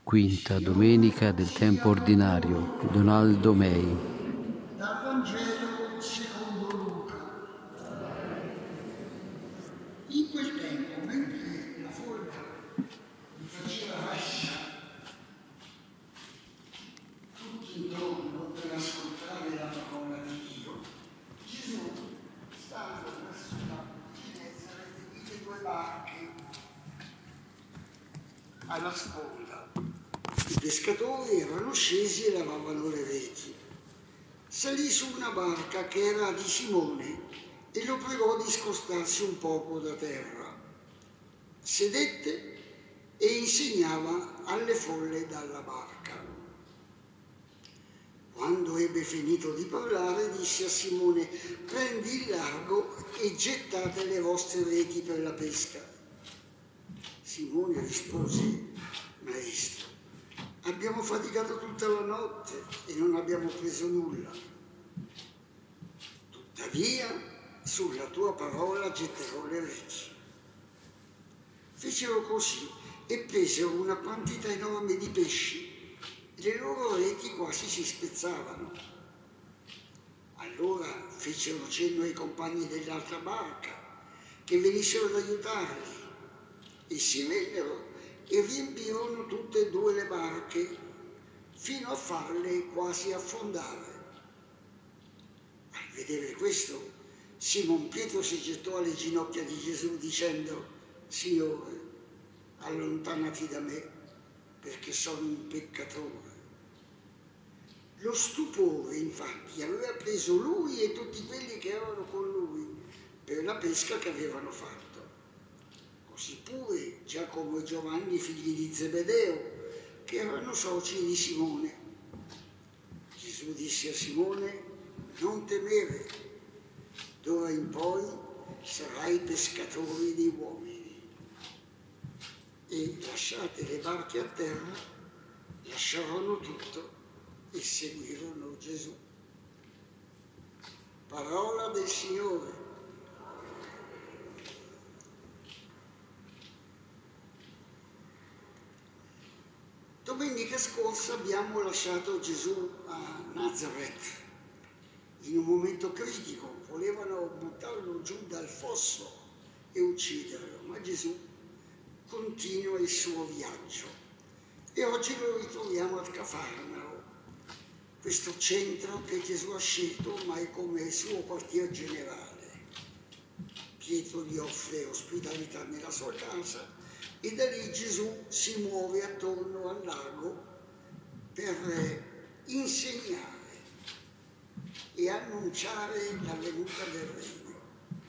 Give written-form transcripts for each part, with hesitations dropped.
Quinta domenica del tempo ordinario, Donaldo Mei. Dal Vangelo secondo Luca. In quel tempo, mentre la folla gli faceva rascia tutto intorno per ascoltare la parola di Dio, Gesù, stando verso la Genesaret, vide due barche alla sponda. I pescatori erano scesi e lavavano le reti. Salì su una barca che era di Simone e lo pregò di scostarsi un poco da terra. Sedette e insegnava alle folle dalla barca. Quando ebbe finito di parlare, disse a Simone: prendi il largo e gettate le vostre reti per la pesca. Simone rispose: Maestro, abbiamo faticato tutta la notte e non abbiamo preso nulla. Tuttavia, sulla tua parola getterò le reti. Fecero così e presero una quantità enorme di pesci. Le loro reti quasi si spezzavano. Allora fecero cenno ai compagni dell'altra barca che venissero ad aiutarli. Essi vennero e riempirono tutte e due le barche fino a farle quasi affondare. Al vedere questo, Simon Pietro si gettò alle ginocchia di Gesù dicendo: Signore, allontanati da me, perché sono un peccatore. Lo stupore, infatti, aveva preso lui e tutti quelli che erano con lui per la pesca che avevano fatto. Così pure Giacomo e Giovanni, figli di Zebedeo, che erano soci di Simone. Gesù disse a Simone: non temere, d'ora in poi sarai pescatori di uomini. E lasciate le barche a terra, lasciarono tutto e seguirono Gesù. Parola del Signore. Domenica scorsa abbiamo lasciato Gesù a Nazareth in un momento critico. Volevano buttarlo giù dal fosso e ucciderlo, ma Gesù continua il suo viaggio. E oggi lo ritroviamo a Cafarnao, questo centro che Gesù ha scelto ormai come suo quartier generale. Pietro gli offre ospitalità nella sua casa e da lì Gesù si muove attorno al lago per insegnare e annunciare la venuta del Regno.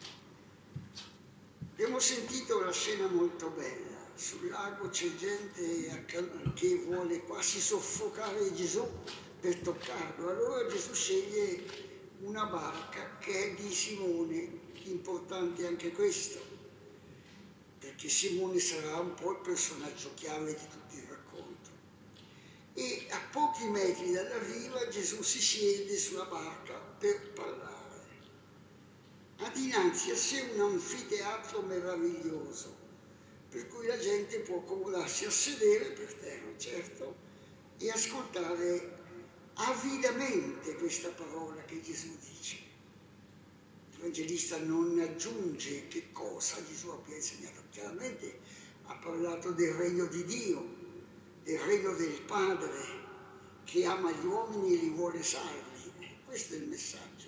Abbiamo sentito la scena molto bella. Sul lago c'è gente che vuole quasi soffocare Gesù per toccarlo. Allora Gesù sceglie una barca che è di Simone, importante anche questo, perché Simone sarà un po' il personaggio chiave di tutto il racconto. E a pochi metri dalla riva Gesù si siede sulla barca per parlare. Ha dinanzi a sé un anfiteatro meraviglioso, per cui la gente può accomodarsi a sedere per terra, certo, e ascoltare avidamente questa parola che Gesù dice. L'Evangelista non aggiunge che cosa Gesù abbia insegnato. Chiaramente ha parlato del regno di Dio, del regno del Padre, che ama gli uomini e li vuole salvi. Questo è il messaggio.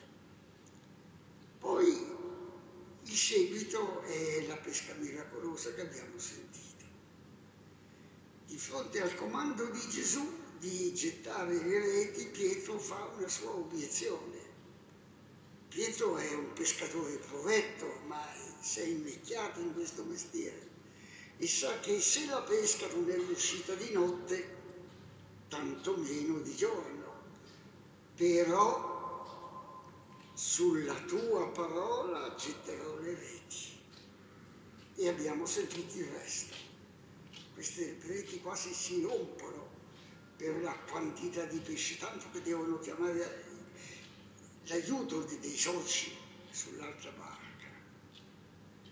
Poi il seguito è la pesca miracolosa che abbiamo sentito. Di fronte al comando di Gesù di gettare le reti, Pietro fa una sua obiezione. Pietro è un pescatore provetto, ormai si è invecchiato in questo mestiere e sa che se la pesca non è riuscita di notte, tanto meno di giorno. Però sulla tua parola getterò le reti. E abbiamo sentito il resto. Queste reti quasi si rompono per la quantità di pesci, tanto che devono chiamare l'aiuto dei soci sull'altra barca.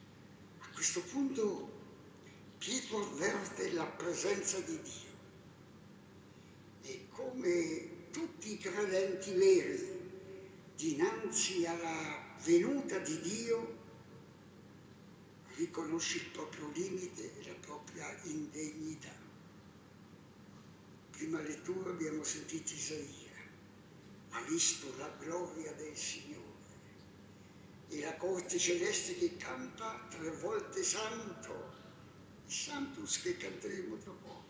A questo punto Pietro avverte la presenza di Dio E come tutti i credenti veri, dinanzi alla venuta di Dio, riconosce il proprio limite e la propria indegnità. Prima lettura abbiamo sentito Isaia, ha visto la gloria del Signore e la corte celeste che canta 3 volte santo, il Sanctus che canteremo tra poco.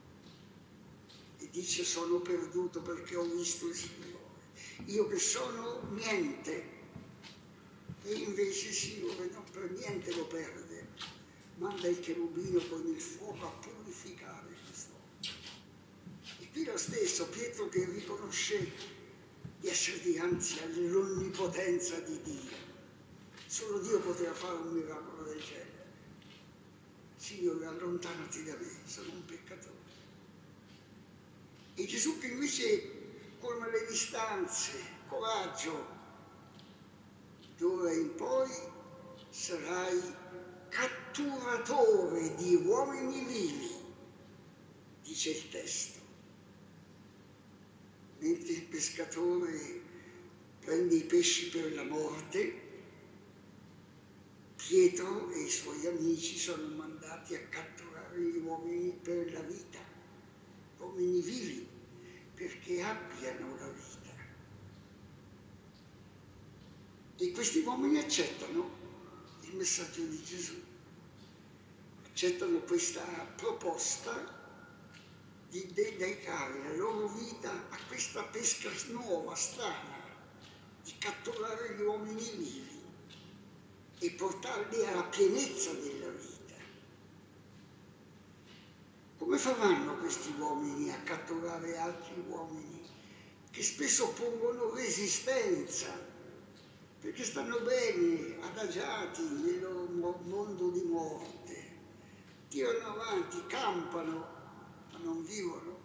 E dice: sono perduto perché ho visto il Signore, io che sono niente. E invece il Signore non per niente lo perde, manda il cherubino con il fuoco a purificare quest'uomo. E qui lo stesso Pietro che riconosce di essere dinanzi all'onnipotenza di Dio. Solo Dio poteva fare un miracolo del genere. Signore, allontanati da me, sono un peccatore. E Gesù che invece colma le distanze, coraggio, d'ora in poi sarai catturatore di uomini vivi, dice il testo. Mentre il pescatore prende i pesci per la morte, Pietro e i suoi amici sono mandati a catturare gli uomini per la vita, uomini vivi, perché abbiano la vita. E questi uomini accettano il messaggio di Gesù, accettano questa proposta di dedicare la loro vita a questa pesca nuova, strana, di catturare gli uomini vivi e portarli alla pienezza della vita. Come faranno questi uomini a catturare altri uomini che spesso pongono resistenza, perché stanno bene, adagiati nel loro mondo di morte, tirano avanti, campano, ma non vivono?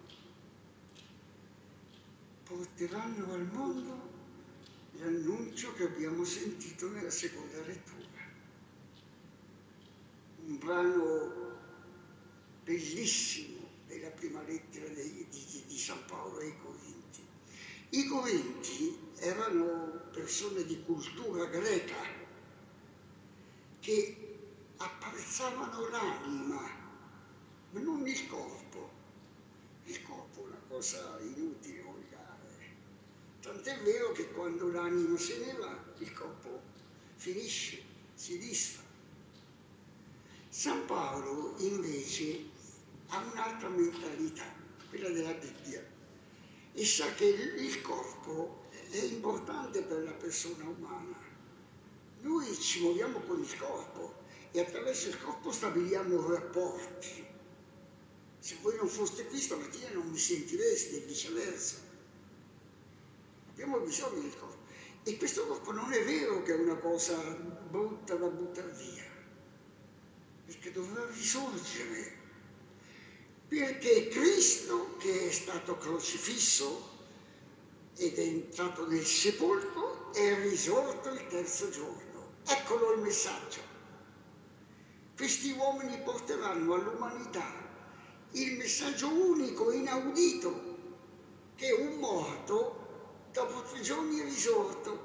Porteranno al mondo l'annuncio che abbiamo sentito nella seconda lettura. Un brano bellissimo della prima lettera di San Paolo ai Corinti. I Corinti erano persone di cultura greca che apprezzavano l'anima, ma non il corpo. Il corpo è una cosa inutile, volgare. Tant'è vero che quando l'anima se ne va, il corpo finisce, si disfa. San Paolo invece ha un'altra mentalità, quella della Bibbia, e sa che il corpo è importante per la persona umana. Noi ci muoviamo con il corpo e attraverso il corpo stabiliamo rapporti. Se voi non foste qui stamattina non mi sentireste e viceversa. Abbiamo bisogno del corpo. E questo corpo non è vero che è una cosa brutta da buttare via, perché dovrà risorgere. Perché Cristo, che è stato crocifisso ed è entrato nel sepolcro, è risorto il 3° giorno. Eccolo il messaggio. Questi uomini porteranno all'umanità il messaggio unico, inaudito, che un morto dopo 3 giorni è risorto.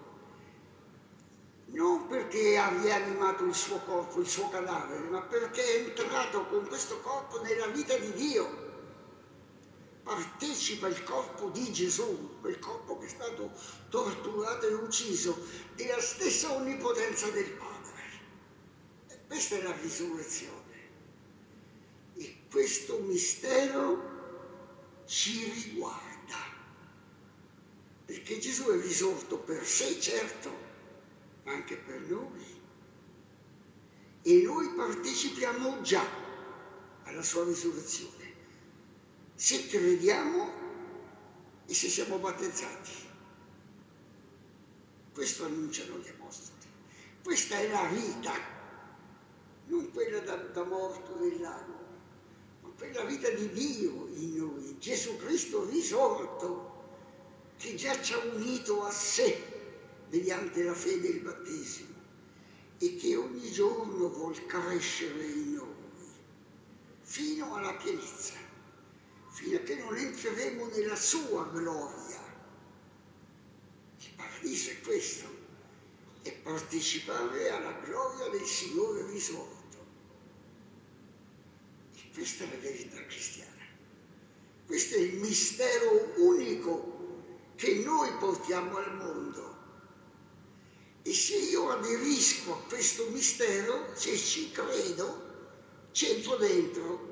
Non perché ha rianimato il suo corpo, il suo cadavere, ma perché è entrato con questo corpo nella vita di Dio. Partecipa il corpo di Gesù, quel corpo che è stato torturato e ucciso, della stessa onnipotenza del Padre. E questa è la risurrezione. E questo mistero ci riguarda, perché Gesù è risorto per sé, certo, ma anche per noi. E noi partecipiamo già alla sua risurrezione, se crediamo e se siamo battezzati. Questo annunciano gli apostoli. Questa è la vita, non quella da morto nel lago, ma quella vita di Dio in noi, Gesù Cristo risorto, che già ci ha unito a sé mediante la fede e il battesimo, e che ogni giorno vuol crescere in noi fino alla pienezza, fino a che non entri entreremo nella sua gloria. Il paradiso è questo, è partecipare alla gloria del Signore risorto. E questa è la verità cristiana. Questo è il mistero unico che noi portiamo al mondo. E se io aderisco a questo mistero, se ci credo, c'entro dentro.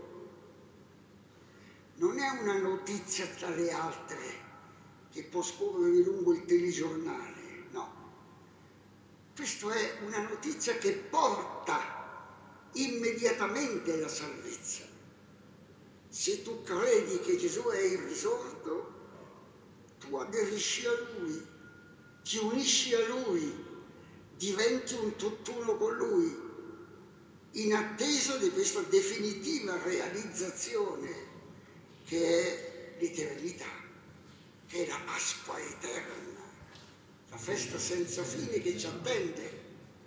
Non è una notizia tra le altre che può scorrere lungo il telegiornale, no. Questa è una notizia che porta immediatamente la salvezza. Se tu credi che Gesù è il risorto, tu aderisci a Lui, ti unisci a Lui, diventi un tutt'uno con Lui, in attesa di questa definitiva realizzazione che è l'eternità, che è la Pasqua eterna, la festa senza fine che ci attende.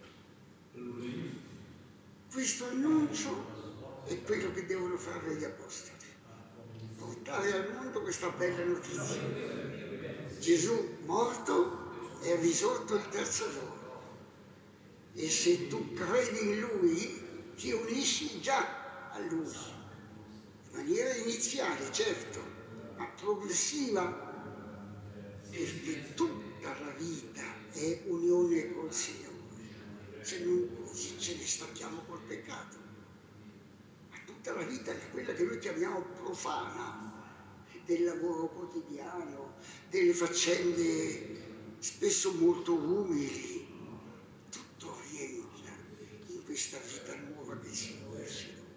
Questo annuncio è quello che devono fare gli apostoli, portare al mondo questa bella notizia. Gesù morto è risorto il terzo giorno e se tu credi in Lui ti unisci già a Lui, in maniera iniziale, certo, ma progressiva, perché tutta la vita è unione col Signore. Se non così ce ne stacchiamo col peccato. Ma tutta la vita è quella che noi chiamiamo profana, del lavoro quotidiano, delle faccende spesso molto umili. Tutto rientra in questa vita nuova che il Signore ci dà.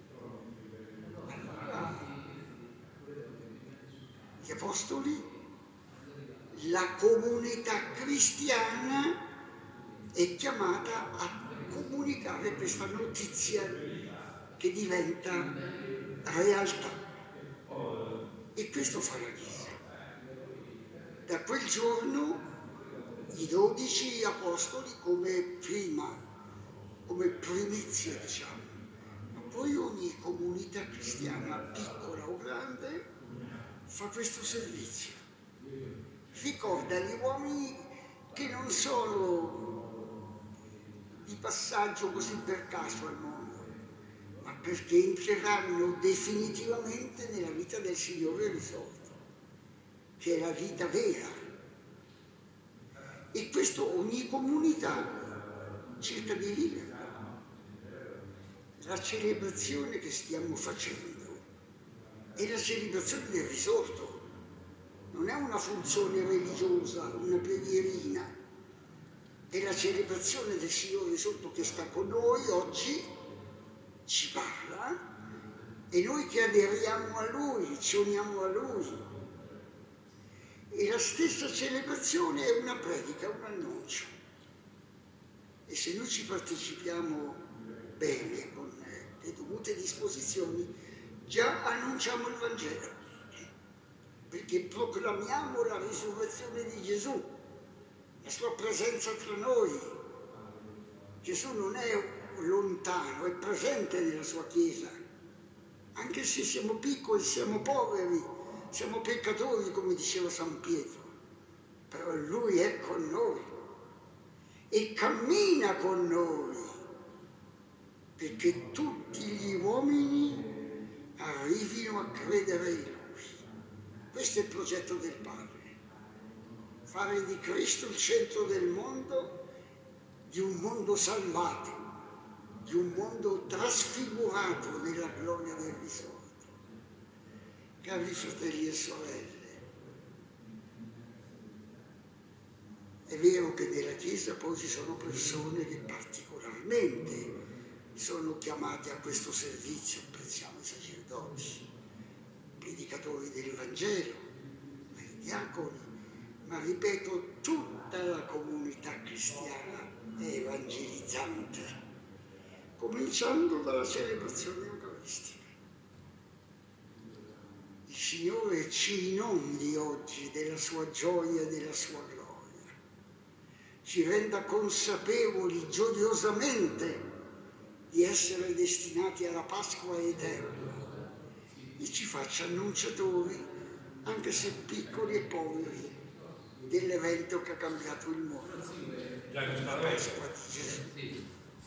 Gli apostoli, la comunità cristiana è chiamata a comunicare questa notizia che diventa realtà. E questo fa la Chiesa. Da quel giorno i 12 apostoli come prima, come primizia, diciamo, ma poi ogni comunità cristiana, piccola o grande, fa questo servizio. Ricorda gli uomini che non sono di passaggio così per caso al mondo, ma perché entreranno definitivamente nella vita del Signore risorto, che è la vita vera. E questo ogni comunità cerca di vivere. La celebrazione che stiamo facendo è la celebrazione del risorto. Non è una funzione religiosa, una preghierina, è la celebrazione del Signore risorto che sta con noi oggi, ci parla, e noi che aderiamo a Lui, ci uniamo a Lui. E la stessa celebrazione è una predica, un annuncio. E se noi ci partecipiamo bene, con le dovute disposizioni, già annunciamo il Vangelo. Perché proclamiamo la risurrezione di Gesù, la sua presenza tra noi. Gesù non è lontano, è presente nella sua Chiesa, anche se siamo piccoli, siamo poveri, siamo peccatori, come diceva San Pietro, però Lui è con noi e cammina con noi, perché tutti gli uomini arrivino a credere in Lui. Questo è il progetto del Padre, fare di Cristo il centro del mondo, di un mondo salvato, di un mondo trasfigurato nella gloria del risorto. Cari fratelli e sorelle, è vero che nella Chiesa poi ci sono persone che particolarmente sono chiamate a questo servizio, pensiamo ai sacerdoti, predicatori del Vangelo, ai diaconi, ma ripeto, tutta la comunità cristiana è evangelizzante, cominciando dalla celebrazione eucaristica. Il Signore ci inondi oggi della sua gioia e della sua gloria, ci renda consapevoli gioiosamente di essere destinati alla Pasqua eterna e ci faccia annunciatori anche se piccoli e poveri, dell'evento che ha cambiato il mondo, la Pasqua di Gesù.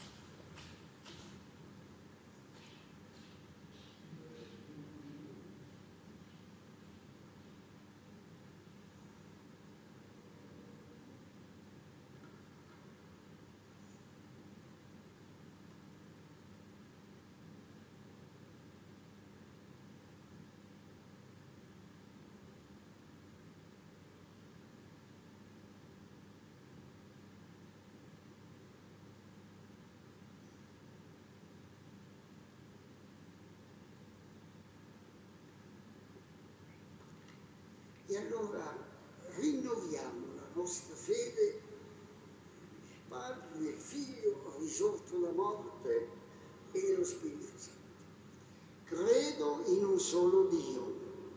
E allora rinnoviamo la nostra fede, Padre, nel Figlio risorto da morte e nello Spirito Santo. Credo in un solo Dio,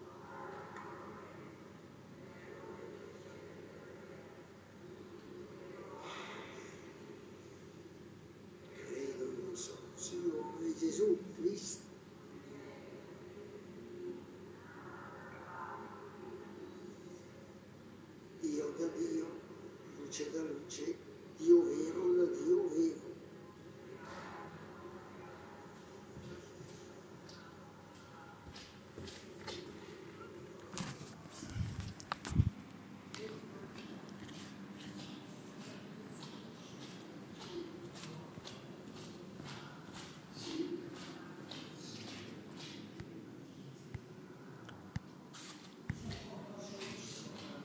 credo in un solo Signore Gesù Cristo, Dio da Dio, luce da luce,